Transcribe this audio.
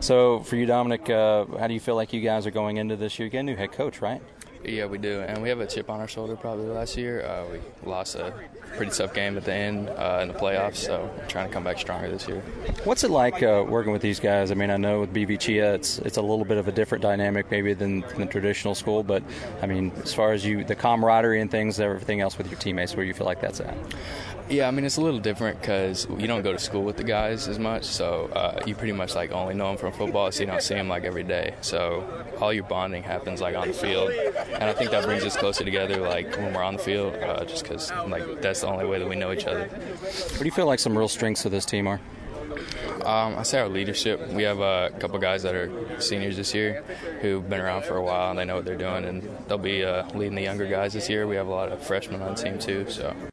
So for you, Dominic, how do you feel like you guys are going into this year? You get a new head coach, right? Yeah, we do, and we have a chip on our shoulder probably last year. We lost a pretty tough game at the end in the playoffs, so we're trying to come back stronger this year. What's it like working with these guys? I mean, I know with BB Chia, it's a little bit of a different dynamic maybe than the traditional school, but, I mean, as far as the camaraderie and things, everything else with your teammates, where you feel like that's at? Yeah, I mean, it's a little different because you don't go to school with the guys as much, so you pretty much like only know them from football, so you don't see them like every day. So all your bonding happens like on the field, and I think that brings us closer together like when we're on the field, just because like that's the only way that we know each other. What do you feel like some real strengths of this team are? I say our leadership. We have a couple guys that are seniors this year who've been around for a while and they know what they're doing, and they'll be leading the younger guys this year. We have a lot of freshmen on the team too, so